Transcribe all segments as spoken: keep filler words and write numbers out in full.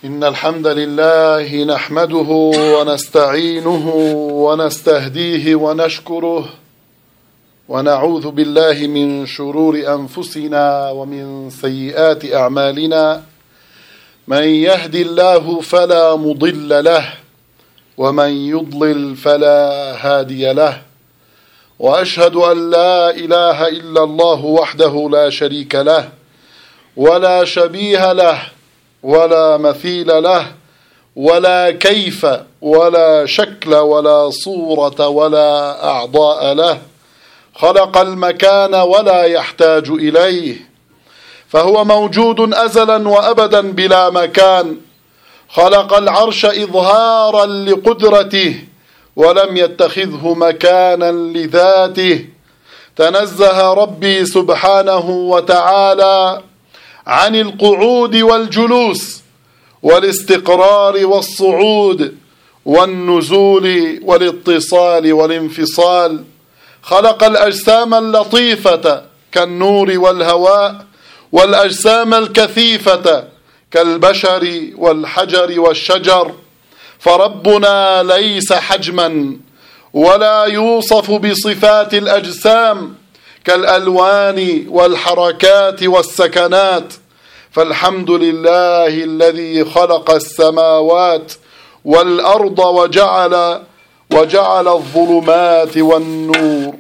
إن الحمد لله نحمده ونستعينه ونستهديه ونشكره ونعوذ بالله من شرور أنفسنا ومن سيئات أعمالنا. من يهدي الله فلا مضل له ومن يضلل فلا هادي له، وأشهد أن لا إله إلا الله وحده لا شريك له ولا شبيه له ولا مثيل له ولا كيف ولا شكل ولا صورة ولا أعضاء له. خلق المكان ولا يحتاج إليه، فهو موجود أزلا وأبدا بلا مكان. خلق العرش إظهارا لقدرته ولم يتخذه مكانا لذاته. تنزه ربي سبحانه وتعالى عن القعود والجلوس والاستقرار والصعود والنزول والاتصال والانفصال. خلق الأجسام اللطيفة كالنور والهواء، والأجسام الكثيفة كالبشر والحجر والشجر. فربنا ليس حجما ولا يوصف بصفات الأجسام كالألوان والحركات والسكنات. فالحمد لله الذي خلق السماوات والأرض وجعل وجعل الظلمات والنور.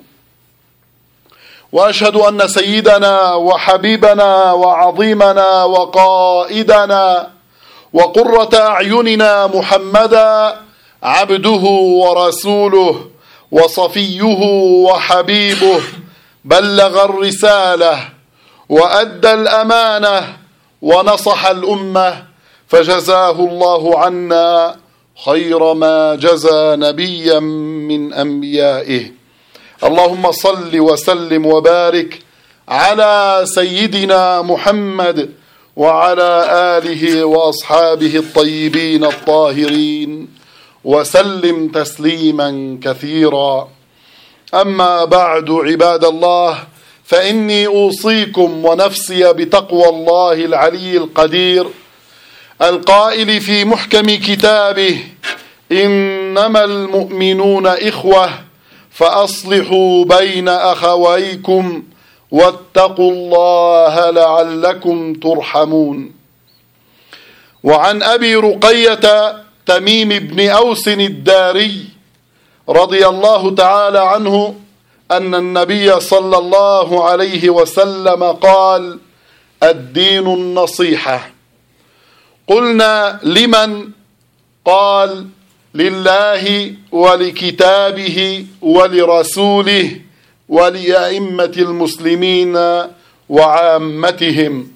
وأشهد أن سيدنا وحبيبنا وعظيمنا وقائدنا وقرة أعيننا محمدا عبده ورسوله وصفيه وحبيبه، بلغ الرسالة وأدى الأمانة ونصح الأمة، فجزاه الله عنا خير ما جزى نبيا من أنبيائه. اللهم صل وسلم وبارك على سيدنا محمد وعلى آله وأصحابه الطيبين الطاهرين وسلم تسليما كثيرا. أما بعد، عباد الله، فإني أوصيكم ونفسي بتقوى الله العلي القدير القائل في محكم كتابه: إنما المؤمنون إخوة فأصلحوا بين أخويكم واتقوا الله لعلكم ترحمون. وعن أبي رقية تميم بن أوس الداري رضي الله تعالى عنه أن النبي صلى الله عليه وسلم قال: الدين النصيحة. قلنا: لمن؟ قال: لله ولكتابه ولرسوله ولأئمة المسلمين وعامتهم.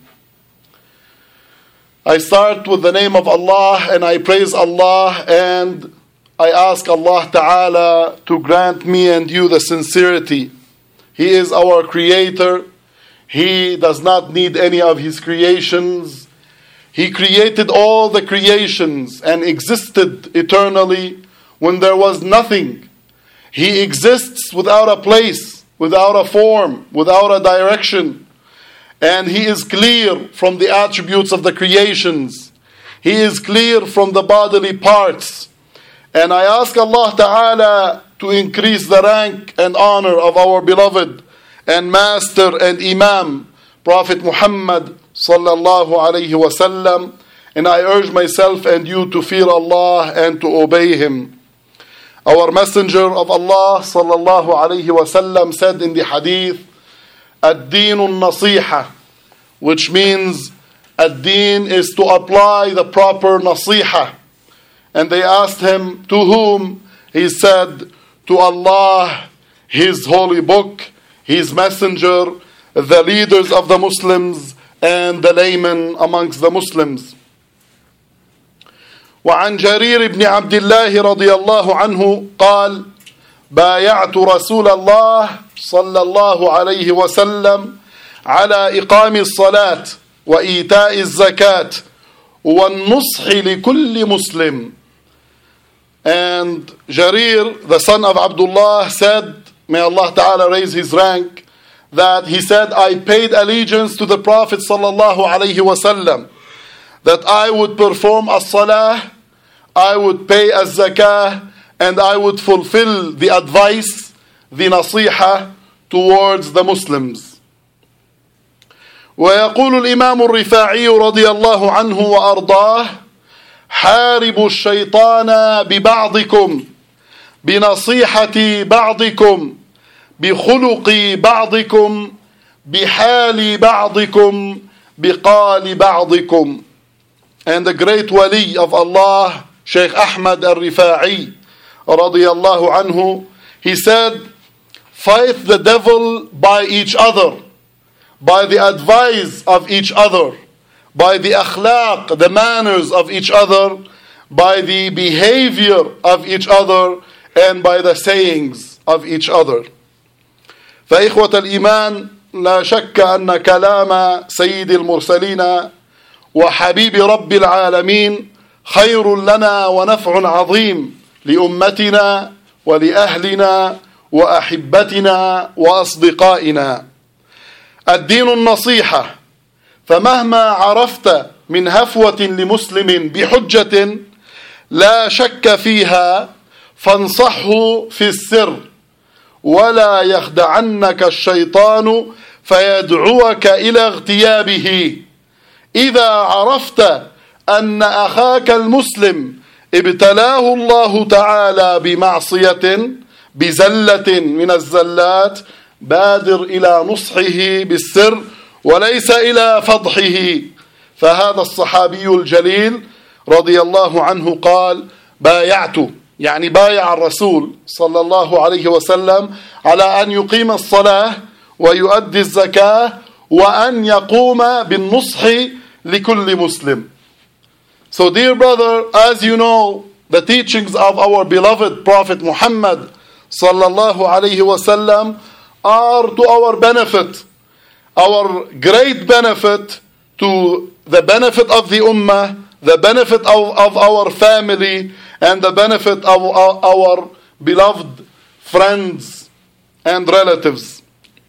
I start with the name of Allah, and I praise Allah, and I ask Allah Ta'ala to grant me and you the sincerity. He is our creator. He does not need any of his creations. He created all the creations and existed eternally when there was nothing. He exists without a place, without a form, without a direction. And He is clear from the attributes of the creations. He is clear from the bodily parts. And I ask Allah Ta'ala to increase the rank and honor of our beloved and master and imam, Prophet Muhammad sallallahu alayhi wa sallam. And I urge myself and you to fear Allah and to obey Him. Our messenger of Allah sallallahu alayhi wa sallam said in the hadith, Ad-Deen al-Nasiha, which means Ad-Deen is to apply the proper nasiha. And they asked him, to whom? He said, to Allah, His holy book, His messenger, the leaders of the Muslims, and the laymen amongst the Muslims. وعن جرير بن عبد الله رضي الله عنه قال: بايعت رسول الله صلى الله عليه وسلم على إقام الصلاة وإيتاء الزكاة والنصح لكل مسلم. And Jarir, the son of Abdullah, said, may Allah Ta'ala raise his rank, that he said, I paid allegiance to the Prophet sallallahu alaihi wasallam, that I would perform as-salah, I would pay az-zakah, and I would fulfill the advice, the nasiha towards the Muslims. ويقول الإمام الرفاعي رضي الله عنه وأرضاه: حاربوا الشيطان ببعضكم بنصيحة بعضكم بخلق بعضكم بحال بعضكم بقال بعضكم. And the great wali of Allah, Shaykh Ahmad al-Rifa'i radiyallahu anhu, he said, fight the devil by each other, by the advice of each other, by the akhlaq, the manners of each other, by the behavior of each other, and by the sayings of each other. فإخوة الإيمان، لا شك أن كلام سيد المرسلين وحبيب رب العالمين خير لنا ونفع عظيم لأمتنا ولأهلنا وأحبتنا وأصدقائنا. الدين النصيحة، فمهما عرفت من هفوة لمسلم بحجة لا شك فيها فانصحه في السر، ولا يخدعنك الشيطان فيدعوك إلى اغتيابه. إذا عرفت أن أخاك المسلم ابتلاه الله تعالى بمعصية بزلة من الزلات بادر إلى نصحه بالسر وليس إلى فضحه. فهذا الصحابي الجليل رضي الله عنه قال: بايعت، يعني بايع الرسول صلى الله عليه وسلم على أن يقيم الصلاة ويؤدي الزكاة وأن يقوم بالنصح لكل مسلم. So dear brother, as you know, the teachings of our beloved Prophet Muhammad sallallahu alayhi wasallam are to our benefit, our great benefit, to the benefit of the ummah, the benefit of, of our family, and the benefit of our, our beloved friends and relatives.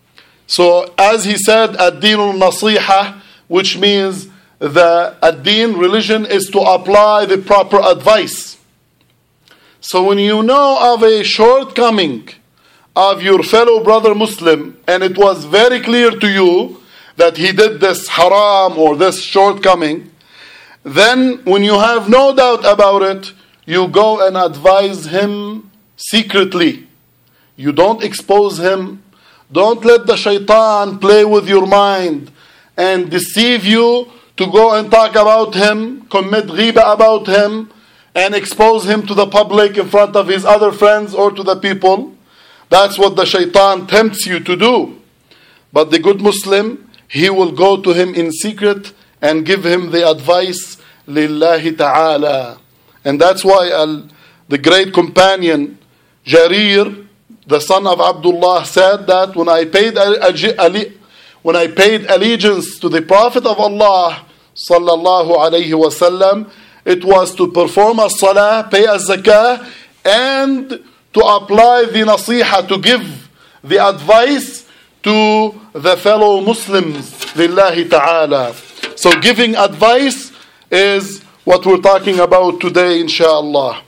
So as he said, ad-deenul nasiha, which means the ad-deen, religion, is to apply the proper advice. So when you know of a shortcoming of your fellow brother Muslim, and it was very clear to you that he did this haram or this shortcoming, then when you have no doubt about it, you go and advise him secretly. You don't expose him. Don't let the shaitan play with your mind and deceive you to go and talk about him, commit ghiba about him, and expose him to the public in front of his other friends or to the people. That's what the shaitan tempts you to do. But the good Muslim, he will go to him in secret and give him the advice lillahi ta'ala. And that's why al, the great companion Jarir, the son of Abdullah, said that when I paid when I paid allegiance to the Prophet of Allah sallallahu alayhi wasallam, it was to perform as-salah, pay az-zakah, and to apply the nasiha, to give the advice to the fellow Muslims lillahi ta'ala. So giving advice is what we're talking about today, inshallah.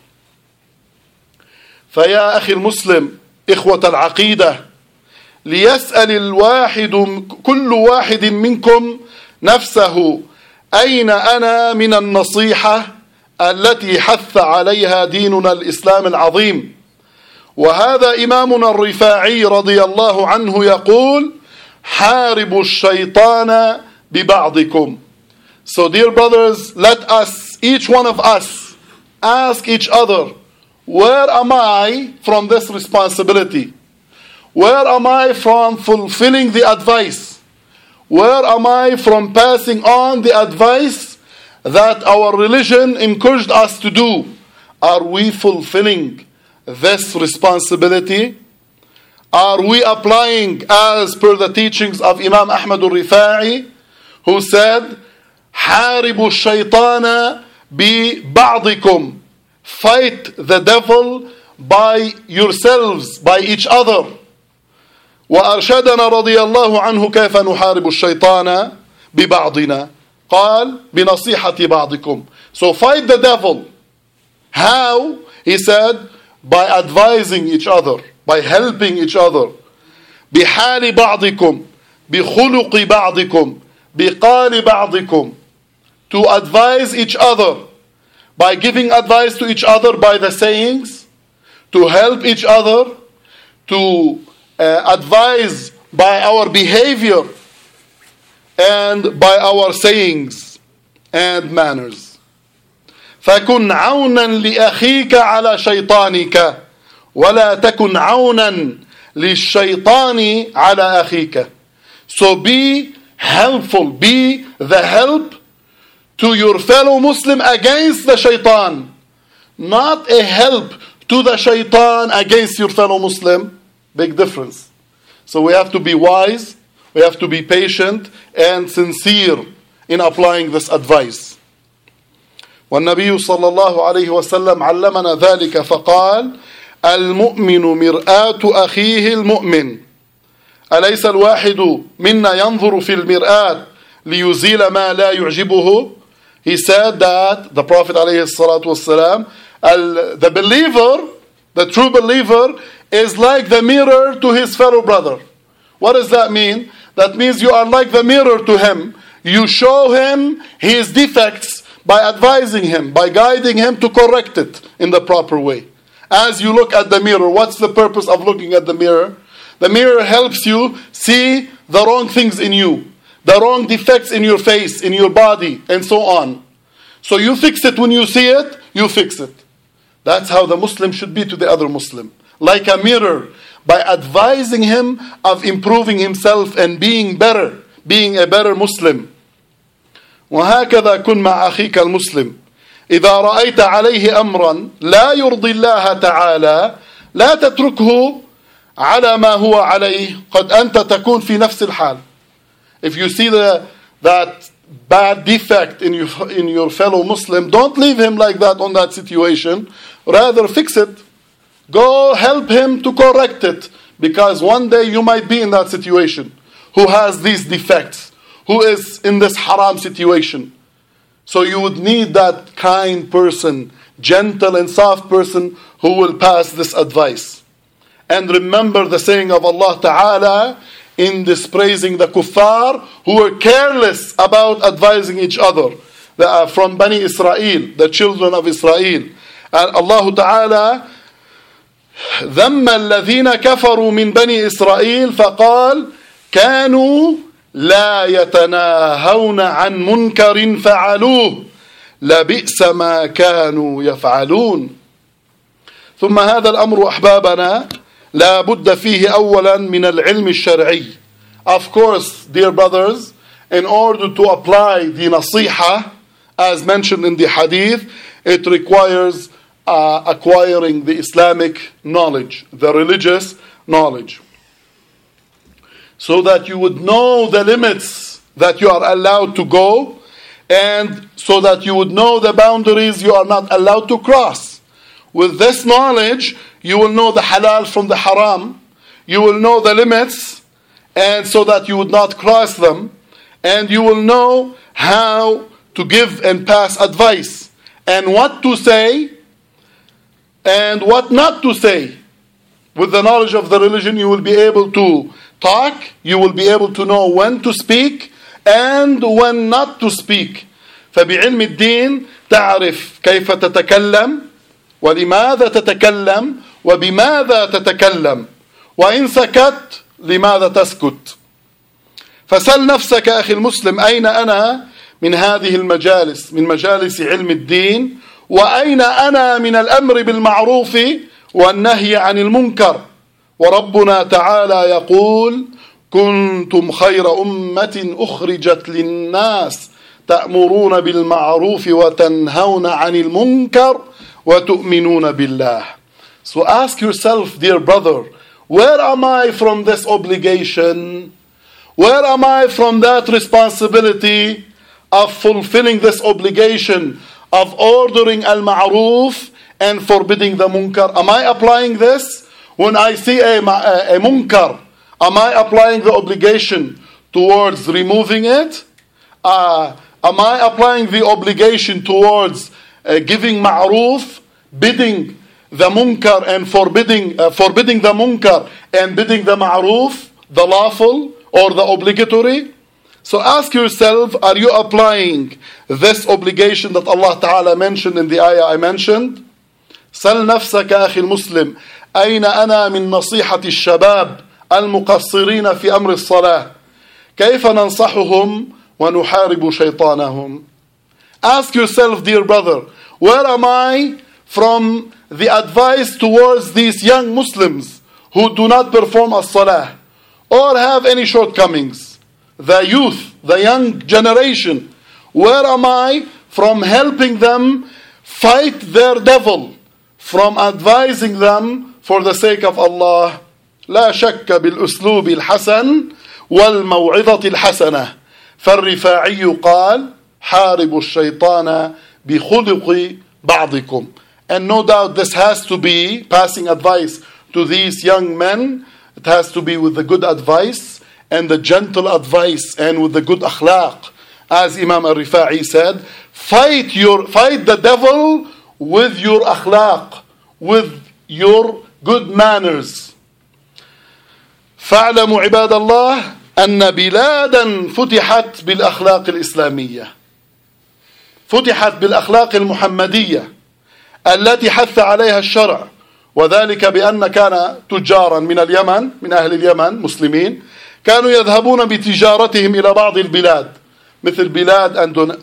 فيا أخي المسلم إخوة العقيدة، ليسأل الواحد كل واحد منكم نفسه: أين أنا من النصيحة التي حث عليها ديننا الإسلام العظيم؟ وهذا إمامنا الرفاعي رضي الله عنه يقول: حاربوا الشيطان ببعضكم. So dear brothers, let us, each one of us, ask each other, where am I from this responsibility? Where am I from fulfilling the advice? Where am I from passing on the advice that our religion encouraged us to do? Are we fulfilling this responsibility? Are we applying as per the teachings of Imam Ahmad al-Rifa'i, who said, حاربوا الشيطان ببعضكم, fight the devil by yourselves, by each other. وأرشدنا رضي الله عنه كيف نحارب الشيطان ببعضنا. قال بنصيحة بعضكم. So fight the devil. How? He said, by advising each other, by helping each other. بحال بعضكم, بخلق بعضكم, بقال بعضكم. To advise each other, by giving advice to each other by the sayings, to help each other, to uh, advise by our behavior, and by our sayings and manners. فكن عونا لأخيك على شيطانك ولا تكن عونا للشيطان على أخيك. So be helpful, be the help to your fellow Muslim against the shaitan, not a help to the shaitan against your fellow Muslim. Big difference. So we have to be wise, we have to be patient and sincere in applying this advice. والنبي صلى الله عليه وسلم علمنا ذلك فقال المؤمن مرآة أخيه المؤمن أليس الواحد منا ينظر في المرآة ليزيل ما لا يعجبه. He said that the Prophet عليه الصلاة والسلام, the believer, the true believer is like the mirror to his fellow brother. What does that mean? That means you are like the mirror to him. You show him his defects by advising him, by guiding him to correct it in the proper way. As you look at the mirror, what's the purpose of looking at the mirror? The mirror helps you see the wrong things in you, the wrong defects in your face, in your body, and so on. So you fix it when you see it, you fix it. That's how the Muslim should be to the other Muslim. Like a mirror, by advising him of improving himself and being better, being a better Muslim. وهكذا كن مع أخيك المسلم إذا رأيت عليه أمرا لا يرضي الله تعالى لا تتركه على ما هو عليه قد أنت تكون في نفس الحال. If you see the, that bad defect in your, in your fellow Muslim, don't leave him like that on that situation. Rather fix it. Go help him to correct it. Because one day you might be in that situation. Who has these defects? Who is in this haram situation? So you would need that kind person, gentle and soft person who will pass this advice. And remember the saying of Allah Ta'ala in dispraising the kuffar who were careless about advising each other. They are from Bani Israel, the children of Israel. And Allah Ta'ala ذم الذين كفروا من بني إسرائيل فقال كانوا لا يتناهون عن منكر فعلوه لبئس ما كانوا يفعلون. ثم هذا الأمر أحبابنا لا بد فيه أولا من العلم الشرعي. Of course, dear brothers, in order to apply the nasiha as mentioned in the hadith, it requires uh, acquiring the Islamic knowledge, the religious knowledge, so that you would know the limits that you are allowed to go, and so that you would know the boundaries you are not allowed to cross. With this knowledge, you will know the halal from the haram, you will know the limits, and so that you would not cross them, and you will know how to give and pass advice, and what to say, and what not to say. With the knowledge of the religion, you will be able to talk, you will be able to know when to speak and when not to speak. فبعلم الدين تعرف كيف تتكلم ولماذا تتكلم وبماذا تتكلم وإن سكت لماذا تسكت. فسل نفسك أخي المسلم أين أنا من هذه المجالس، من مجالس علم الدين، وأين أنا من الأمر بالمعروف والنهي عن المنكر. وربنا تعالى يقول كنتم خير أمة أخرجت للناس تأمرون بالمعروف وتنهون عن المنكر وتؤمنون بالله. So ask yourself, dear brother, where am I from this obligation? Where am I from that responsibility of fulfilling this obligation of ordering al-ma'ruf and forbidding the munkar? Am I applying this? When I see a, a, a munkar, am I applying the obligation towards removing it? Uh, Am I applying the obligation towards uh, giving ma'roof, bidding the munkar and forbidding, uh, forbidding the munkar and bidding the ma'roof, the lawful or the obligatory? So ask yourself, are you applying this obligation that Allah Ta'ala mentioned in the ayah I mentioned? سل نفسك أخي المسلم أين أنا من نصيحة الشباب المقصرين في أمر الصلاة كيف ننصحهم ونحارب شيطانهم. Ask yourself, dear brother, where am I from the advice towards these young Muslims who do not perform as-salah or have any shortcomings? The youth, the young generation, where am I from helping them fight their devil, from advising them for the sake of Allah? لا شك بالأسلوب الحسن والموعظة الحسنة فالرفاعي قال حاربوا الشيطان بخلق بعضكم. And no doubt this has to be passing advice to these young men. It has to be with the good advice and the gentle advice and with the good akhlaq. As Imam al-Rifa'i said, fight your fight the devil with your akhlaq, with your good manners. فاعلموا عباد الله أن بلادا فتحت بالأخلاق الإسلامية، فتحت بالأخلاق المحمدية التي حث عليها الشرع، وذلك بأن كان تجارا من اليمن، من أهل اليمن مسلمين، كانوا يذهبون بتجارتهم إلى بعض البلاد مثل بلاد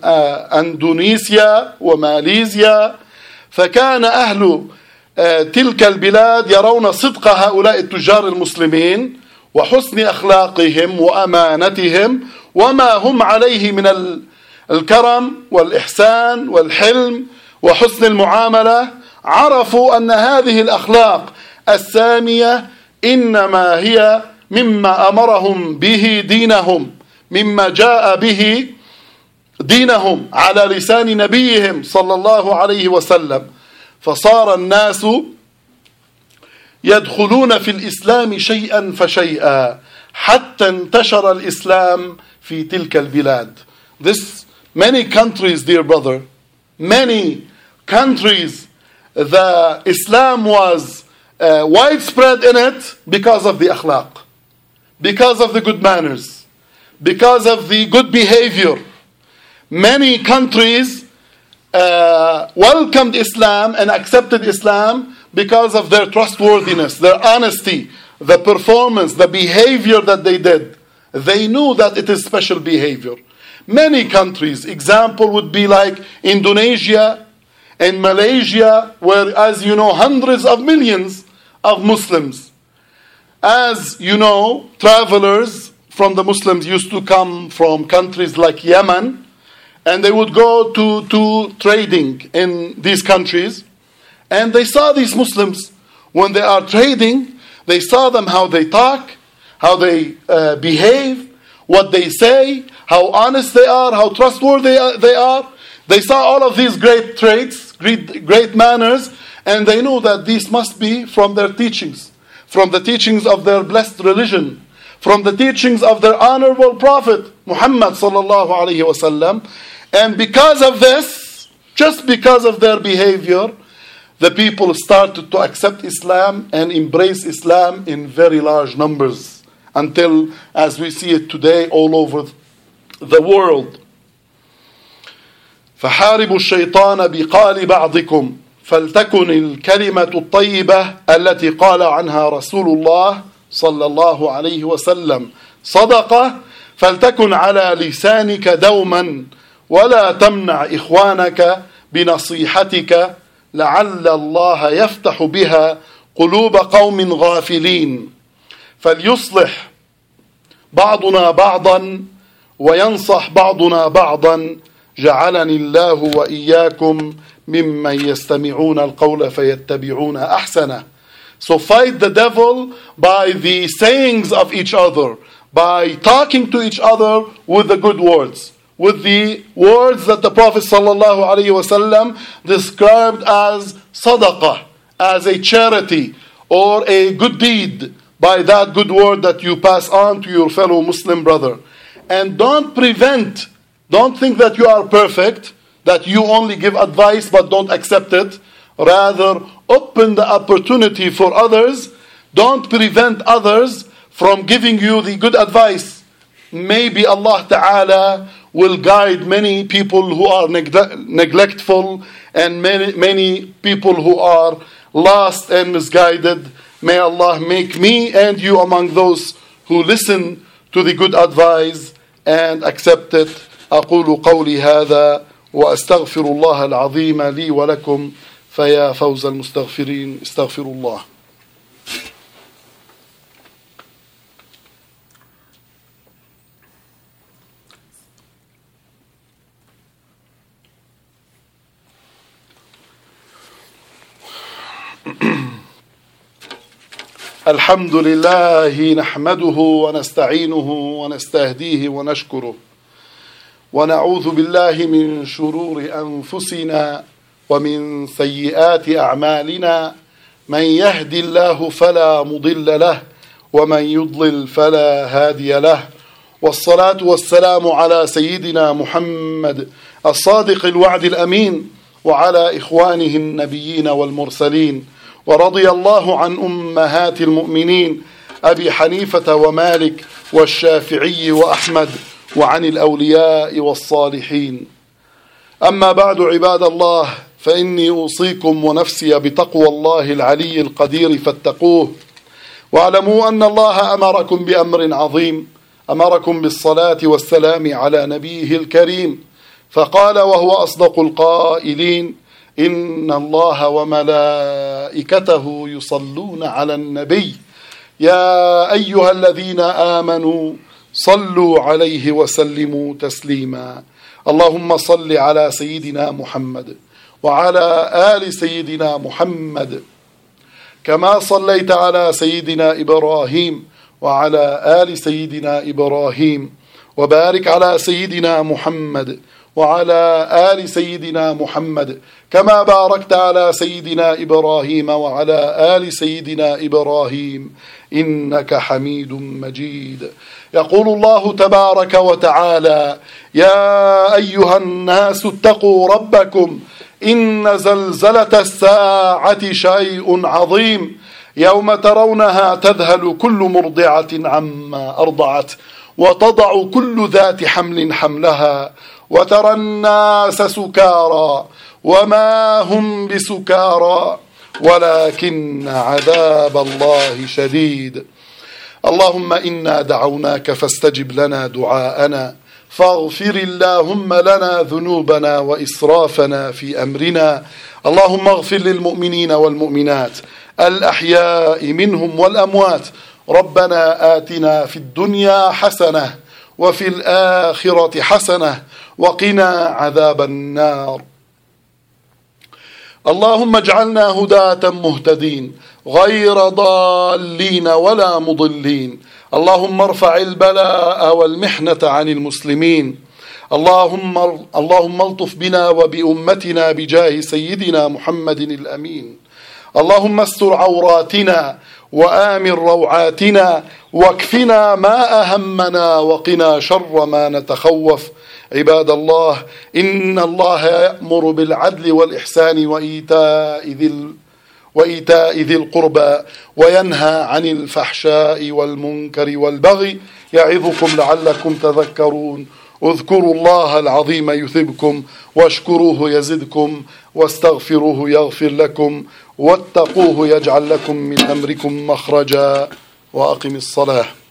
أندونيسيا وماليزيا، فكان أهل تلك البلاد يرون صدق هؤلاء التجار المسلمين وحسن أخلاقهم وأمانتهم وما هم عليه من الكرم والإحسان والحلم وحسن المعاملة. عرفوا أن هذه الأخلاق السامية إنما هي مما أمرهم به دينهم، مما جاء به دينهم على لسان نبيهم صلى الله عليه وسلم. فصار الناس يدخلون في الإسلام شيئا فشيئا حتى انتشر الإسلام في تلك البلاد. This many countries, dear brother, many countries, the Islam was uh, widespread in it because of the akhlaq, because of the good manners, because of the good behavior. Many countries uh, welcomed Islam and accepted Islam because of their trustworthiness, their honesty, the performance, the behavior that they did. They knew that it is special behavior. Many countries, example would be like Indonesia and Malaysia, where, as you know, hundreds of millions of Muslims. As you know, travelers from the Muslims used to come from countries like Yemen, and they would go to, to trading in these countries. And they saw these Muslims, when they are trading, they saw them how they talk, how they uh, behave, what they say, how honest they are, how trustworthy they are. They saw all of these great traits, great, great manners, and they knew that these must be from their teachings, from the teachings of their blessed religion, from the teachings of their honorable Prophet, Muhammad sallallahu alayhi wasallam. And because of this, just because of their behavior, the people started to accept Islam and embrace Islam in very large numbers, until, as we see it today, all over the world. فحاربوا الشيطان بقال بعضكم فلتكن الكلمة الطيبة التي قال عنها رسول الله صلى الله عليه وسلم صدقة فلتكن على لسانك دوما ولا تمنع إخوانك بنصيحتك لعل الله يفتح بها قلوب قوم غافلين فليصلح بعضنا بعضا وينصح بعضنا بعضا جعلني الله وإياكم ممن يستمعون القول فيتبعون أحسنه. So fight the devil by the sayings of each other, by talking to each other with the good words, with the words that the Prophet sallallahu alaihi wasallam described as sadaqah, as a charity or a good deed, by that good word that you pass on to your fellow Muslim brother. And don't prevent Don't think that you are perfect, that you only give advice but don't accept it. Rather, open the opportunity for others. Don't prevent others from giving you the good advice. Maybe Allah Ta'ala will guide many people who are negle- neglectful and many, many people who are lost and misguided. May Allah make me and you among those who listen to the good advice and accept it. أقول قولي هذا وأستغفر الله العظيم لي ولكم فيا فوز المستغفرين استغفر الله. الحمد لله نحمده ونستعينه ونستهديه ونشكره ونعوذ بالله من شرور أنفسنا ومن سيئات أعمالنا من يهد الله فلا مضل له ومن يضلل فلا هادي له والصلاة والسلام على سيدنا محمد الصادق الوعد الأمين وعلى إخوانه النبيين والمرسلين. ورضي الله عن أمهات المؤمنين أبي حنيفة ومالك والشافعي وأحمد وعن الأولياء والصالحين. أما بعد عباد الله، فإني أوصيكم ونفسي بتقوى الله العلي القدير فاتقوه، واعلموا أن الله أمركم بأمر عظيم، أمركم بالصلاة والسلام على نبيه الكريم، فقال وهو أصدق القائلين: إن الله وملائكته يصلون على النبي يا أيها الذين آمنوا صلوا عليه وسلموا تسليما. اللهم صل على سيدنا محمد وعلى آل سيدنا محمد كما صليت على سيدنا إبراهيم وعلى آل سيدنا إبراهيم، وبارك على سيدنا محمد وعلى آل سيدنا محمد كما باركت على سيدنا إبراهيم وعلى آل سيدنا إبراهيم إنك حميد مجيد. يقول الله تبارك وتعالى: يا أيها الناس اتقوا ربكم إن زلزلة الساعة شيء عظيم يوم ترونها تذهل كل مرضعة عما أرضعت وتضع كل ذات حمل حملها وترى الناس سكارى وما هم بسكارى ولكن عذاب الله شديد. اللهم إنا دعوناك فاستجب لنا دعاءنا، فاغفر اللهم لنا ذنوبنا وإسرافنا في أمرنا. اللهم اغفر للمؤمنين والمؤمنات الأحياء منهم والأموات. ربنا آتنا في الدنيا حسنة وفي الآخرة حسنة وقنا عذاب النار. اللهم اجعلنا هداة مهتدين غير ضالين ولا مضلين. اللهم ارفع البلاء والمحنة عن المسلمين. اللهم اللهم الطف بنا وبأمتنا بجاه سيدنا محمد الأمين. اللهم استر عوراتنا وآمن روعاتنا واكفنا ما أهمنا وقنا شر ما نتخوف. عباد الله، إن الله يأمر بالعدل والإحسان وإيتاء ذي وإيتاء ذي القربى وينهى عن الفحشاء والمنكر والبغي يعظكم لعلكم تذكرون. اذكروا الله العظيم يثبكم واشكروه يزدكم واستغفروه يغفر لكم واتقوه يجعل لكم من أمركم مخرجا. وأقم الصلاة.